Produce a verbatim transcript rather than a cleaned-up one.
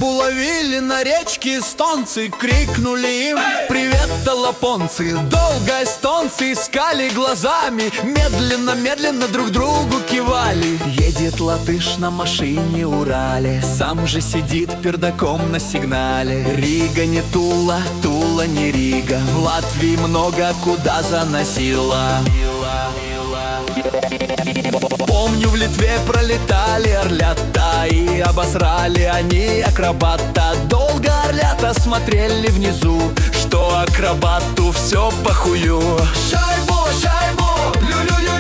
Рыбу ловили на речке эстонцы, крикнули им «Привет, толопонцы!» Долго эстонцы искали глазами, медленно-медленно друг другу кивали. Едет латыш на машине Урале, сам же сидит пердаком на сигнале. Рига не Тула, Тула не Рига, в Латвии много куда заносила. Помню, в Литве пролетали орлята, и обосрали они акробата. Долго орлята смотрели внизу, что акробату все похую. Шайбу, шайбу, лю-лю-лю.